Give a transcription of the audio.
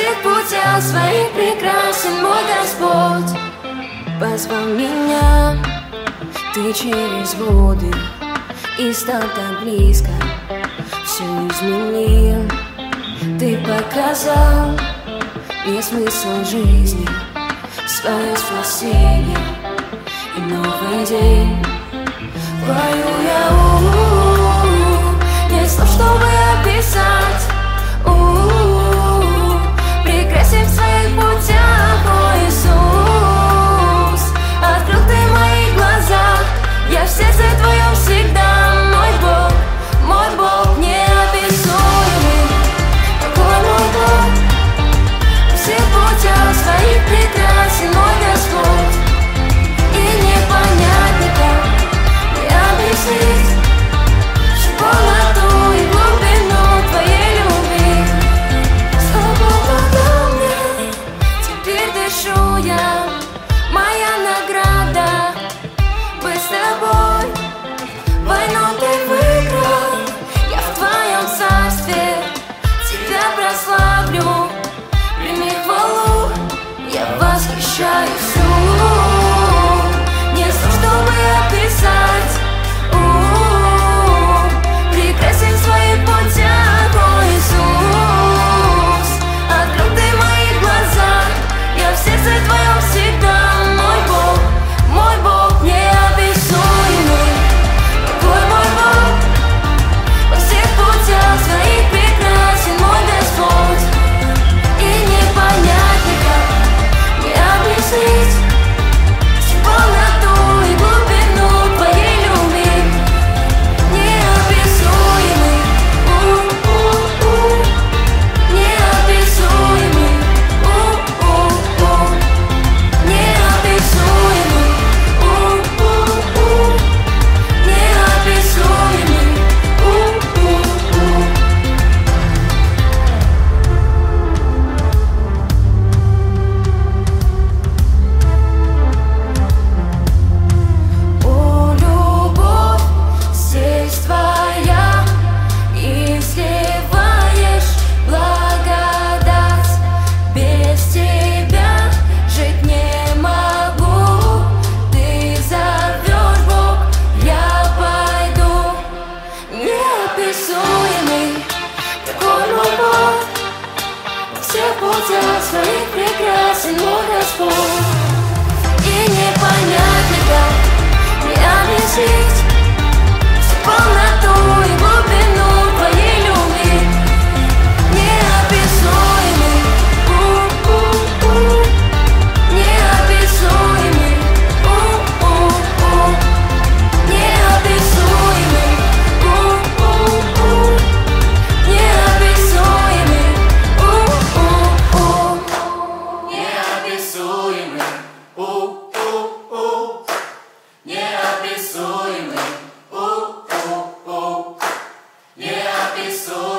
всех путях своих прекрасен мой Господь. Позвал меня ты через воды и стал так близко, все изменил. Ты показал мне смысл жизни, свое спасение и новый день. Пою я, нет слов, чтобы описать. Прекрасен в своих путях, о Иисус. Открыл ты мои глаза, я в сердце твоем всегда. Мой Бог неописуемый. Какой мой Бог, во всех путях своих прекрасен мой Господь. И не понять никак, не объяснить всю полноту и глубину твоей любви. Свобода ко мне, теперь дышу я. Моя награда быть с тобой. Войну ты выиграл, я в твоем царстве тебя прославлю. Прими хвалу, я восхищаюсь. Не слов, чтобы описать. Прекрасен в своих путях, о Иисус. Открыл ты мои глаза, я в сердце твоем всегда. Мой Бог неописуемый. Какой мой Бог, во всех путях своих прекрасен мой Господь. И не понять никак, не объяснить всю полноту и глубину твоей любви. Неописуемый, неописуемый, неописуемый, неописуемый. О, любовь, здесь твоя, и сливаешь благодать. Без тебя жить не могу. Ты зовешь, Бог, я пойду. Неописуемый, такой мой Бог, во всех путях своих прекрасен мой Господь. И не понять никак, не объяснить всю полноту и глубину твоей любви. Неописуемый, неописуемый, неописуемый, неописуемый, неописуемый, неописуемый, неописуемый.